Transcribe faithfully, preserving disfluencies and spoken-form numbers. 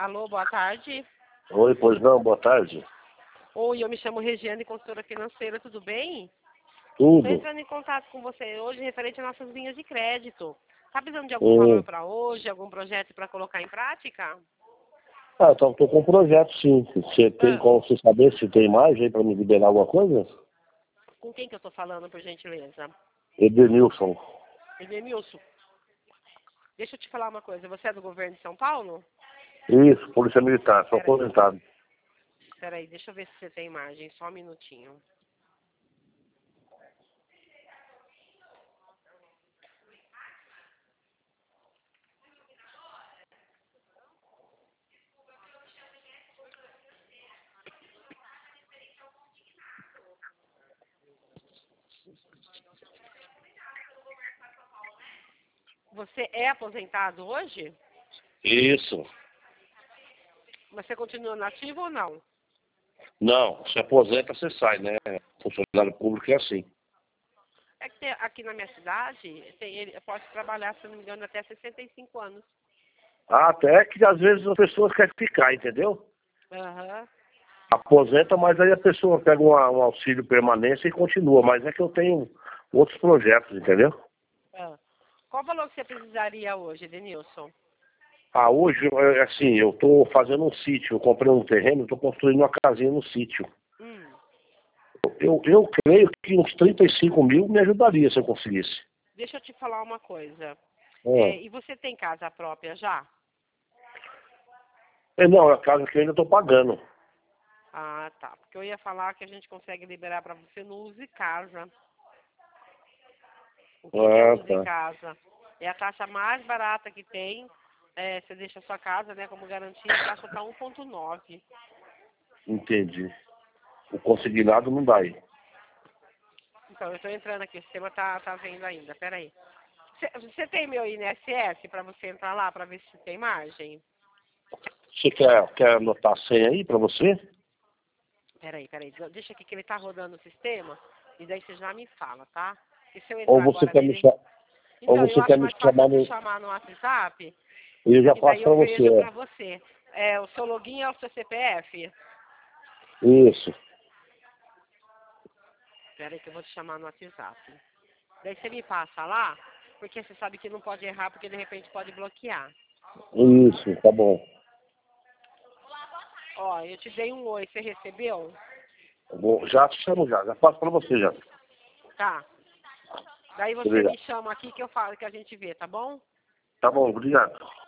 Alô, boa tarde. Oi, pois não, boa tarde. Oi, eu me chamo Regiane, consultora financeira, tudo bem? Estou Tudo. entrando em contato com você hoje referente às nossas linhas de crédito. Está precisando de algum valor Hum. para hoje, algum projeto para colocar em prática? Ah, então estou com um projeto, sim. Você tem Ah, como você saber se tem mais aí para me liberar alguma coisa? com quem que eu estou falando, por gentileza? Edenilson. Edemilson, deixa eu te falar uma coisa. Você é do governo de São Paulo? Isso, Polícia Militar, sou Peraí, aposentado. peraí, deixa eu ver se você tem imagem, só um minutinho. Você é aposentado hoje? Isso. Mas você continua nativo ou não? Não, se aposenta, você sai, né? Funcionário público é assim. É que tem- aqui na minha cidade, tem, ele pode trabalhar, se não me engano, até sessenta e cinco anos. Ah, até que às vezes as pessoas querem ficar, entendeu? Aham. Aposenta, mas aí a pessoa pega um, um auxílio permanência e continua. Mas é que eu tenho outros projetos, entendeu? Ah. Qual valor que você precisaria hoje, Denilson? Ah, hoje, é, assim, eu estou fazendo um sítio, eu comprei um terreno, estou construindo uma casinha no sítio. Hum. Eu, eu creio que uns trinta e cinco mil me ajudaria se eu conseguisse. Deixa eu te falar uma coisa. Ah. É, e você tem casa própria já? É, não, é a casa que eu ainda estou pagando. Ah, tá. Porque eu ia falar que a gente consegue liberar para você no Use Casa. O que, que é Ah, Use tá. Casa? É a taxa mais barata que tem. É, você deixa a sua casa, né, como garantia, a taxa está um vírgula nove. Entendi. O consignado não dá aí. Então, eu estou entrando aqui, o sistema tá, tá vendo ainda. Peraí. Você tem meu I N S S para você entrar lá para ver se tem margem? Você quer, quer anotar a senha aí para você? Peraí, peraí. Deixa aqui que ele tá rodando o sistema e daí você já me fala, tá? E se eu Ou entrar você agora quer me, nele... cha- ou Então, eu você quer acho me mais fácil chamar te no... chamar no WhatsApp E eu já e passo daí para eu você. vejo É. pra você. É, o seu login é o seu C P F? Isso. Peraí que eu vou te chamar no WhatsApp. Daí você me passa lá, porque você sabe que não pode errar, porque de repente pode bloquear. Isso, tá bom. Ó, eu te dei um oi, você recebeu? Eu vou- já te chamo já, já passo para você já. Tá. Daí você me Obrigado. chama aqui que eu falo que a gente vê, tá bom? Tá bom, obrigado.